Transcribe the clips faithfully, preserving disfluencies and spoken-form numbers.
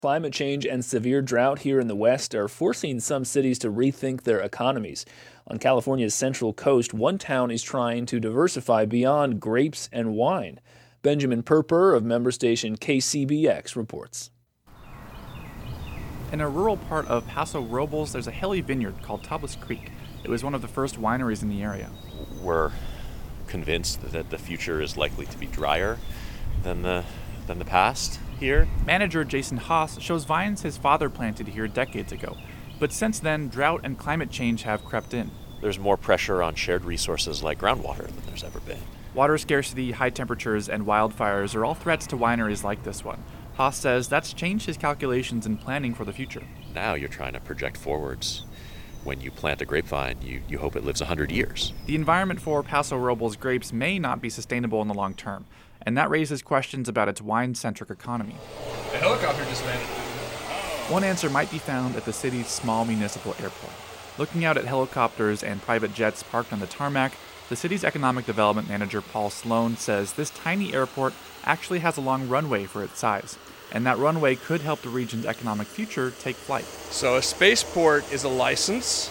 Climate change and severe drought here in the West are forcing some cities to rethink their economies. On California's Central Coast, one town is trying to diversify beyond grapes and wine. Benjamin Perper of member station K C B X reports. In a rural part of Paso Robles, there's a hilly vineyard called Tablas Creek. It was one of the first wineries in the area. We're convinced that the future is likely to be drier than the than the past here. Manager Jason Haas shows vines his father planted here decades ago. But since then, drought and climate change have crept in. There's more pressure on shared resources like groundwater than there's ever been. Water scarcity, high temperatures, and wildfires are all threats to wineries like this one. Haas says that's changed his calculations and planning for the future. Now you're trying to project forwards. When you plant a grapevine, you, you hope it lives one hundred years. The environment for Paso Robles grapes may not be sustainable in the long term, and that raises questions about its wine-centric economy. A helicopter just landed. One answer might be found at the city's small municipal airport. Looking out at helicopters and private jets parked on the tarmac, the city's economic development manager Paul Sloan says this tiny airport actually has a long runway for its size, and that runway could help the region's economic future take flight. So a spaceport is a license.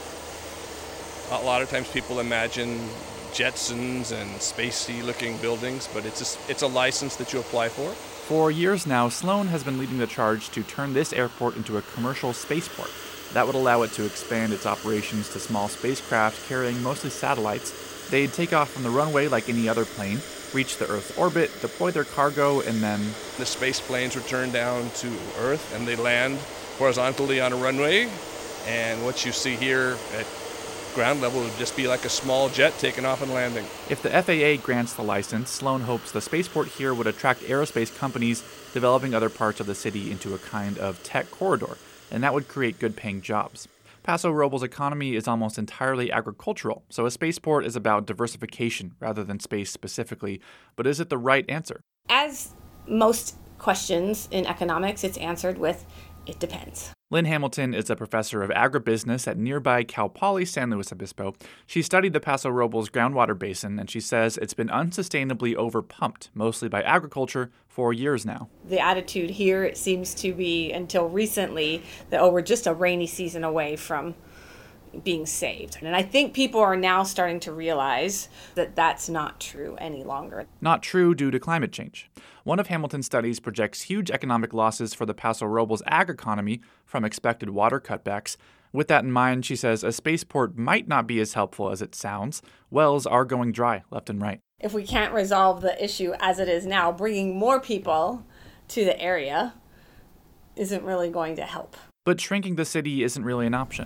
A lot of times people imagine Jetsons and spacey-looking buildings, but it's a, it's a license that you apply for. For years now, Sloan has been leading the charge to turn this airport into a commercial spaceport. That would allow it to expand its operations to small spacecraft carrying mostly satellites. They'd take off from the runway like any other plane, reach the Earth's orbit, deploy their cargo, and then... The space planes return down to Earth, and they land horizontally on a runway. And what you see here at ground level would just be like a small jet taking off and landing. If the F A A grants the license, Sloan hopes the spaceport here would attract aerospace companies developing other parts of the city into a kind of tech corridor, and that would create good-paying jobs. Paso Robles' economy is almost entirely agricultural, so a spaceport is about diversification rather than space specifically. But is it the right answer? As most questions in economics, it's answered with, it depends. Lynn Hamilton is a professor of agribusiness at nearby Cal Poly San Luis Obispo. She studied the Paso Robles groundwater basin, and she says it's been unsustainably overpumped, mostly by agriculture, for years now. The attitude here, it seems to be, until recently, that, oh, we're just a rainy season away from being saved. And I think people are now starting to realize that that's not true any longer. Not true due to climate change. One of Hamilton's studies projects huge economic losses for the Paso Robles ag economy from expected water cutbacks. With that in mind, she says a spaceport might not be as helpful as it sounds. Wells are going dry left and right. If we can't resolve the issue as it is now, bringing more people to the area isn't really going to help. But shrinking the city isn't really an option.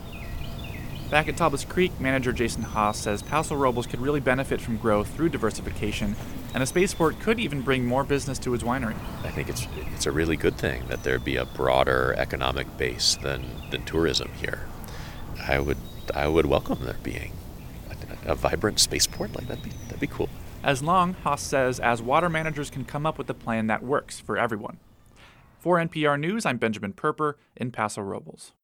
Back at Tablas Creek, manager Jason Haas says Paso Robles could really benefit from growth through diversification, and a spaceport could even bring more business to his winery. I think it's it's a really good thing that there be a broader economic base than, than tourism here. I would I would welcome there being a, a vibrant spaceport like that'd be that'd be cool. As long, Haas says, as water managers can come up with a plan that works for everyone. For N P R News, I'm Benjamin Perper in Paso Robles.